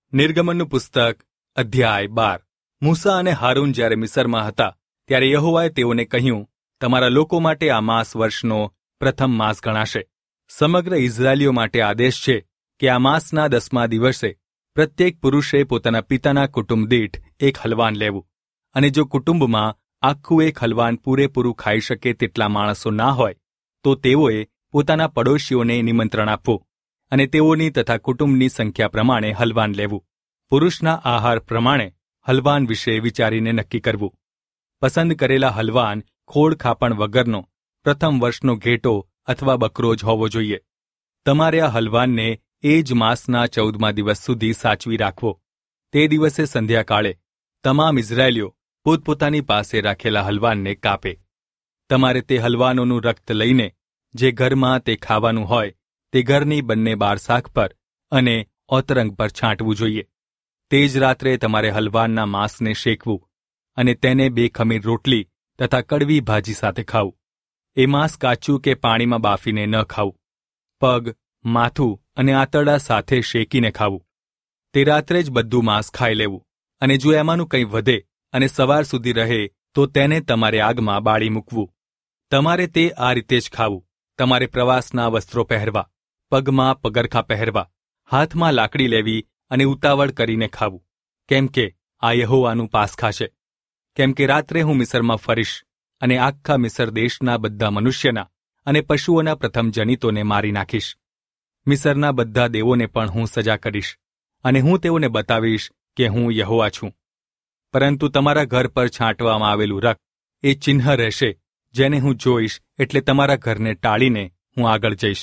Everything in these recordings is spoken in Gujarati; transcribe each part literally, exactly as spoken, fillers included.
નિર્ગમનનું પુસ્તક અધ્યાય બાર. મૂસા અને હારૂન જ્યારે મિસરમાં હતા ત્યારે યહોવાએ તેઓને કહ્યું, તમારા લોકો માટે આ માસ વર્ષનો પ્રથમ માસ ગણાશે. સમગ્ર ઇઝરાયેલીઓ માટે આદેશ છે કે આ માસના દસમા દિવસે પ્રત્યેક પુરુષે પોતાના પિતાના કુટુંબ દીઠ એક હલવાન લેવું, અને જો કુટુંબમાં આખું એક હલવાન પૂરેપૂરું ખાઈ શકે તેટલા માણસો ના હોય તો તેઓએ પોતાના પડોશીઓને નિમંત્રણ આપવું અને તેઓની તથા કુટુંબની સંખ્યા પ્રમાણે હલવાન લેવું. પુરુષના આહાર પ્રમાણે હલવાન વિશે વિચારીને નક્કી કરવું. પસંદ કરેલા હલવાન ખોડ ખાપણ વગરનો પ્રથમ વર્ષનો ઘેટો અથવા બકરો જ હોવો જોઈએ. તમારે આ હલવાનને એ જ માસના ચૌદમા દિવસ સુધી સાચવી રાખવો. તે દિવસે સંધ્યાકાળે તમામ ઇઝરાયેલીઓ પોતપોતાની પાસે રાખેલા હલવાનને કાપે. તમારે તે હલવાનોનું રક્ત લઈને જે ઘરમાં તે ખાવાનું હોય તે ઘરની બંને બારસાખ પર અને ઓતરંગ પર છાંટવું જોઈએ. તે જ રાત્રે તમારે હલવાનના માંસને શેકવું અને તેને બે ખમીર રોટલી તથા કડવી ભાજી સાથે ખાવું. એ માંસ કાચું કે પાણીમાં બાફીને ન ખાવું. પગ, માથું અને આંતરડા સાથે શેકીને ખાવું. તે રાત્રે જ બધું માંસ ખાઈ લેવું, અને જો એમાંનું કંઈ વધે અને સવાર સુધી રહે તો તેને તમારે આગમાં બાળી મૂકવું. તમારે તે આ રીતે જ ખાવું. તમારે પ્રવાસના વસ્ત્રો પહેરવા, પગમાં પગરખાં પહેરવા, હાથમાં લાકડી લેવી અને ઉતાવળ કરીને ખાવું, કેમ કે આ યહોવાનું પાસખા છે. કેમ કે રાત્રે હું મિસરમાં ફરીશ અને આખા મિસર દેશના બધા મનુષ્યના અને પશુઓના પ્રથમ જનિતોને મારી નાખીશ. મિસરના બધા દેવોને પણ હું સજા કરીશ અને હું તેઓને બતાવીશ કે હું યહોવા છું. પરંતુ તમારા ઘર પર છાંટવામાં આવેલું રક્ત એ ચિહ્ન રહેશે જેને હું જોઈશ, એટલે તમારા ઘરને ટાળીને હું આગળ જઈશ.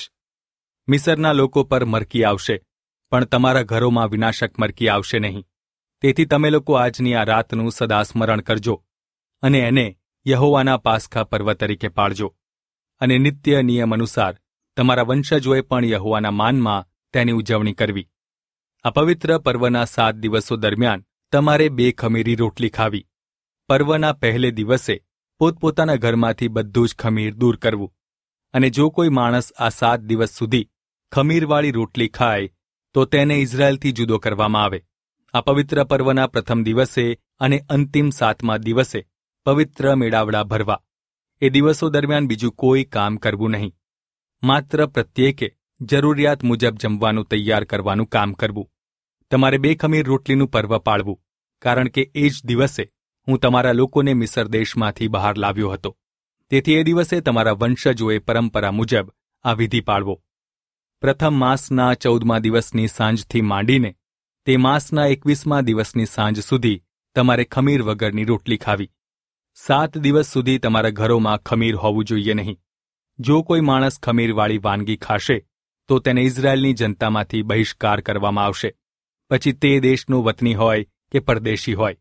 મિસરના લોકો પર મરકી આવશે, પણ તમારા ઘરોમાં વિનાશક મરકી આવશે નહીં. તેથી તમે લોકો આજની આ રાતનું સદા સ્મરણ કરજો અને એને યહોવાના પાસખા પર્વ તરીકે પાળજો. અને નિત્ય નિયમ અનુસાર તમારા વંશજોએ પણ યહોવાના માનમાં તેની ઉજવણી કરવી. આ પવિત્ર પર્વના સાત દિવસો દરમિયાન તમારે બે ખમીરી રોટલી ખાવી. પર્વના પહેલે દિવસે પોતપોતાના ઘરમાંથી બધું જ ખમીર દૂર કરવું. અને જો કોઈ માણસ આ સાત દિવસ સુધી ખમીરવાળી રોટલી ખાય તો તેને ઇઝરાયેલથી જુદો કરવામાં આવે. આ પવિત્ર પર્વના પ્રથમ દિવસે અને અંતિમ સાતમા દિવસે પવિત્ર મેળાવડા ભરવા. એ દિવસો દરમિયાન બીજું કોઈ કામ કરવું નહીં. માત્ર પ્રત્યેકે જરૂરિયાત મુજબ જમવાનું તૈયાર કરવાનું કામ કરવું. તમારે બે ખમીર રોટલીનું પર્વ પાળવું, કારણ કે એ જ દિવસે હું તમારા લોકોને મિસર દેશમાંથી બહાર લાવ્યો હતો. તેથી એ દિવસે તમારા વંશજોએ પરંપરા મુજબ આ વિધિ પાળવો. પ્રથમ માસના ચૌદમા દિવસની સાંજથી માંડીને તે માસના એકવીસમા દિવસની સાંજ સુધી તમારે ખમીર વગરની રોટલી ખાવી. સાત દિવસ સુધી તમારા ઘરોમાં ખમીર હોવું જોઈએ નહીં. જો કોઈ માણસ ખમીરવાળી વાનગી ખાશે તો તેને ઇઝરાયેલની જનતામાંથી બહિષ્કાર કરવામાં આવશે, પછી તે દેશનો વતની હોય કે પરદેશી હોય.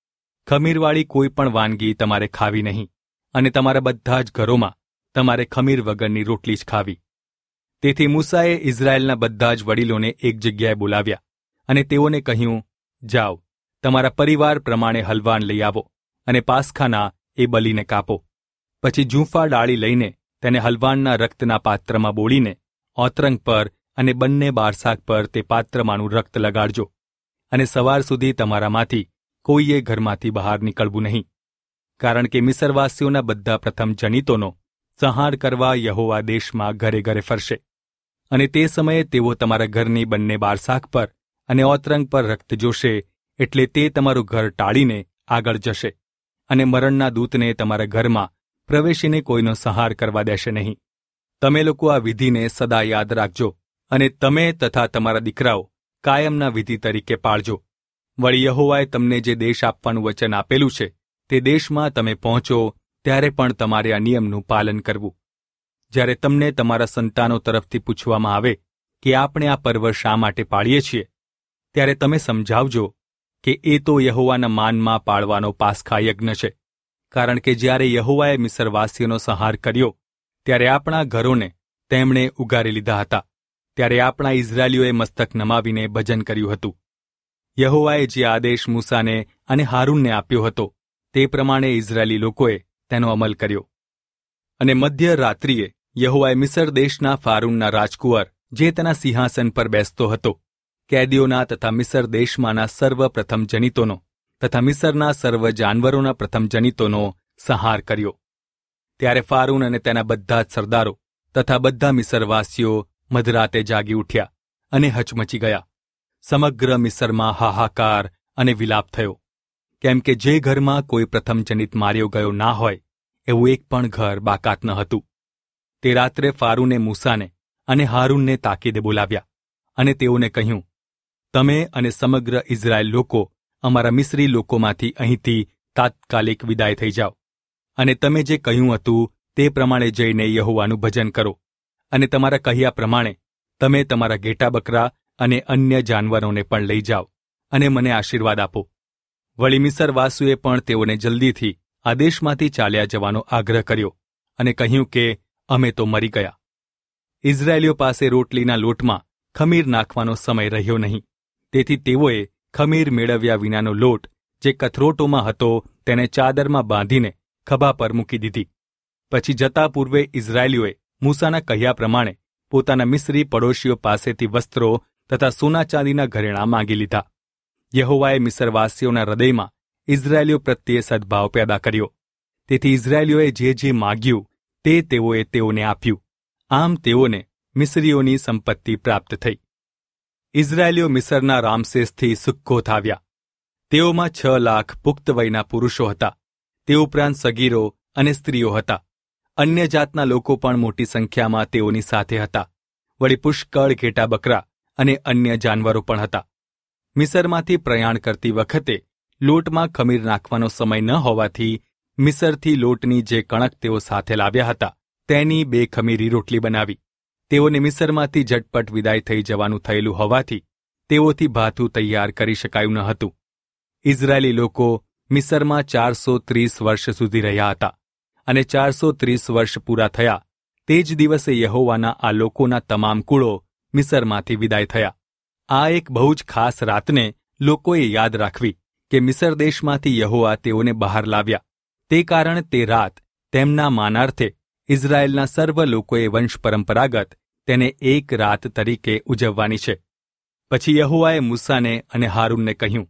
ખમીરવાળી કોઈ પણ વાનગી તમારે ખાવી નહીં, અને તમારા બધા જ ઘરોમાં તમારે ખમીર વગરની રોટલી જ ખાવી. તેથી મૂસાએ ઇઝરાયેલના બધા જ વડીલોને એક જગ્યાએ બોલાવ્યા અને તેઓને કહ્યું, જાઓ, તમારા પરિવાર પ્રમાણે હલવાન લઈ આવો અને પાસખાના એ બલીને કાપો. પછી જૂંફા ડાળી લઈને તેને હલવાનના રક્તના પાત્રમાં બોળીને ઓતરંગ પર અને બંને બારસાખ પર તે પાત્રમાંનું રક્ત લગાડજો, અને સવાર સુધી તમારામાંથી કોઈએ ઘરમાંથી બહાર નીકળવું નહીં. કારણ કે મિસરવાસીઓના બધા પ્રથમ જનિતોનો સંહાર કરવા યહોવા દેશમાં ઘરે ઘરે ફરશે, અને તે સમયે તેઓ તમારા ઘરની બંને બારસાખ પર અને ઓતરંગ પર રક્ત જોશે, એટલે તે તમારું ઘર ટાળીને આગળ જશે અને મરણના દૂતને તમારા ઘરમાં પ્રવેશીને કોઈનો સંહાર કરવા દેશે નહીં. તમે લોકો આ વિધિને સદા યાદ રાખજો અને તમે તથા તમારા દીકરાઓ કાયમના વિધિ તરીકે પાળજો. વળી યહોવાએ તમને જે દેશ આપવાનું વચન આપેલું છે તે દેશમાં તમે પહોંચો ત્યારે પણ તમારે આ નિયમનું પાલન કરવું. જ્યારે તમને તમારા સંતાનો તરફથી પૂછવામાં આવે કે આપણે આ પર્વ શા માટે પાળીએ છીએ, ત્યારે તમે સમજાવજો કે એ તો યહોવાના માનમાં પાળવાનો પાસખા યજ્ઞ છે. કારણ કે જ્યારે યહોવાએ મિસરવાસીઓનો સંહાર કર્યો ત્યારે આપણા ઘરોને તેમણે ઉગારી લીધા હતા. ત્યારે આપણા ઇઝરાયેલીઓએ મસ્તક નમાવીને ભજન કર્યું હતું. યહોવાએ જે આદેશ મૂસાને અને હારૂનને આપ્યો હતો તે પ્રમાણે ઇઝરાયેલી લોકોએ તેનો અમલ કર્યો. અને મધ્ય રાત્રિએ યહોવાએ મિસર દેશના ફારૂનના રાજકુંવર જે તેના સિંહાસન પર બેસતો હતો કેદીઓના તથા મિસર દેશમાંના સર્વ પ્રથમ જનિતોનો તથા મિસરના સર્વ જાનવરોના પ્રથમ જનિતોનો સંહાર કર્યો. ત્યારે ફારૂન અને તેના બધા જ સરદારો તથા બધા મિસરવાસીઓ મધરાતે જાગી ઉઠ્યા અને હચમચી ગયા. સમગ્ર મિસરમાં હાહાકાર અને વિલાપ થયો, કેમ કે જે ઘરમાં કોઈ પ્રથમ જનિત માર્યો ગયો ના હોય એવું એક પણ ઘર બાકાત ન હતું. તે રાત્રે ફારૂને મૂસાને અને હારૂનને તાકીદે બોલાવ્યા અને તેઓને કહ્યું, તમે અને સમગ્ર ઇઝરાયેલ લોકો અમારા મિસ્રી લોકોમાંથી અહીંથી તાત્કાલિક વિદાય થઈ જાઓ, અને તમે જે કહ્યું હતું તે પ્રમાણે જઈને યહોવાનું ભજન કરો, અને તમારા કહ્યા પ્રમાણે તમે તમારા ઘેટા બકરા અને અન્ય જાનવરોને પણ લઈ જાઓ અને મને આશીર્વાદ આપો. વળી મિસરવાસીઓએ પણ તેઓને જલ્દીથી આ દેશમાંથી ચાલ્યા જવાનો આગ્રહ કર્યો અને કહ્યું કે અમે તો મરી ગયા. ઇઝરાયેલીઓ પાસે રોટલીના લોટમાં ખમીર નાખવાનો સમય રહ્યો નહીં, તેથી તેઓએ ખમીર મેળવ્યા વિનાનો લોટ જે કથરોટોમાં હતો તેને ચાદરમાં બાંધીને ખભા પર મૂકી દીધી. પછી જતા પૂર્વે ઇઝરાયેલીઓએ મૂસાના કહ્યા પ્રમાણે પોતાના મિસ્રી પડોશીઓ પાસેથી વસ્ત્રો તથા સોના ચાંદીના ઘરેણાં માંગી લીધા. યહોવાએ મિસરવાસીઓના હૃદયમાં ઇઝરાયેલીઓ પ્રત્યે સદભાવ પેદા કર્યો, તેથી ઇઝરાયેલીઓએ જે જે માગ્યું તે તેઓએ તેઓને આપ્યું. આમ તેઓને મિસ્રીઓની સંપત્તિ પ્રાપ્ત થઈ. ઇઝરાયેલીઓ મિસરના રામસેસથી સુક્કોથ આવ્યા. તેઓમાં છ લાખ પુખ્ત વયના પુરુષો હતા, તે ઉપરાંત સગીરો અને સ્ત્રીઓ હતા. અન્ય જાતના લોકો પણ મોટી સંખ્યામાં તેઓની સાથે હતા. વળી પુષ્કળ ઘેટા બકરા અને અન્ય જાનવરો પણ હતા. મિસરમાંથી પ્રયાણ કરતી વખતે લોટમાં ખમીર નાખવાનો સમય ન હોવાથી મિસરથી લોટની જે કણક તેઓ સાથે લાવ્યા હતા તેની બે ખમીરી રોટલી બનાવી. તેઓને મિસરમાંથી ઝટપટ વિદાય થઈ જવાનું થયેલું હોવાથી તેઓથી ભાથું તૈયાર કરી શકાયું ન હતું. ઇઝરાયેલી લોકો મિસરમાં ચારસો ત્રીસ વર્ષ સુધી રહ્યા હતા, અને ચારસો ત્રીસ વર્ષ પૂરા થયા તે જ દિવસે યહોવાના આ લોકોના તમામ કુળો મિસરમાંથી વિદાય થયા. આ એક બહુ જ ખાસ રાતને લોકોએ યાદ રાખવી કે મિસર દેશમાંથી યહોવા તેઓને બહાર લાવ્યા. તે કારણે તે રાત તેમના માનાર્થે ઇઝરાયેલના સર્વ લોકોએ વંશ પરંપરાગત તેને એક રાત તરીકે ઉજવવાની છે. પછી યહોવાએ મૂસાને અને હારૂનને કહ્યું,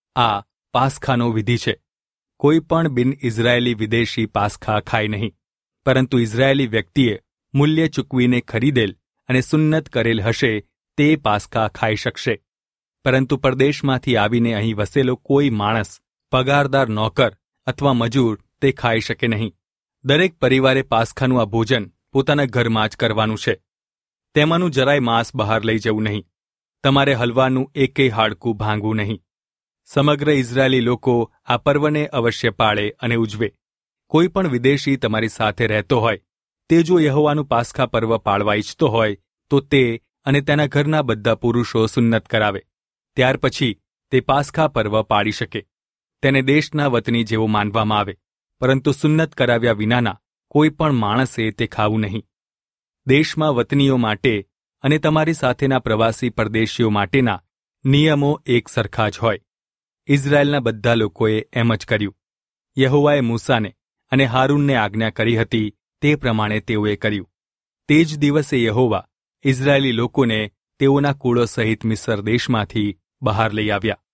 આ પાસખાનો વિધિ છે. કોઈ પણ બિન ઇઝરાયેલી વિદેશી પાસખા ખાય નહીં, પરંતુ ઇઝરાયેલી વ્યક્તિએ મૂલ્ય ચૂકવીને ખરીદેલ અને સુન્નત કરેલ હશે તે પાસખા ખાઈ શકશે. પરંતુ પરદેશમાંથી આવીને અહીં વસેલો કોઈ માણસ, પગારદાર નોકર અથવા મજૂર તે ખાઈ શકે નહીં. દરેક પરિવારે પાસખાનું આ ભોજન પોતાના ઘરમાં જ કરવાનું છે. તેમાંનું જરાય માંસ બહાર લઈ જવું નહીં. તમારે હલવાનું એકેય હાડકું ભાંગવું નહીં. સમગ્ર ઇઝરાયેલી લોકો આ પર્વને અવશ્ય પાળે અને ઉજવે. કોઈ પણ વિદેશી તમારી સાથે રહેતો હોય તે જો યહોવાનું પાસખા પર્વ પાળવા ઈચ્છતો હોય તો તે અને તેના ઘરના બધા પુરુષો સુન્નત કરાવે. ત્યાર પછી તે પાસખા પર્વ પાળી શકે. તેને દેશના વતની જેવો માનવામાં આવે, પરંતુ સુન્નત કરાવ્યા વિનાના કોઈ પણ માણસે તે ખાવું નહીં. દેશમાં વતનીઓ માટે અને તમારી સાથેના પ્રવાસી પરદેશીઓ માટેના નિયમો એક સરખા જ હોય. ઇઝરાયેલના બધા લોકોએ એમ જ કર્યું. યહોવાએ મૂસાને અને હારૂનને આજ્ઞા કરી હતી તે પ્રમાણે તેઓએ કર્યું. તે જ દિવસે યહોવા ઇઝરાયેલી લોકોને તેઓના કુળો સહિત મિસર દેશમાંથી બહાર લઈ આવ્યા.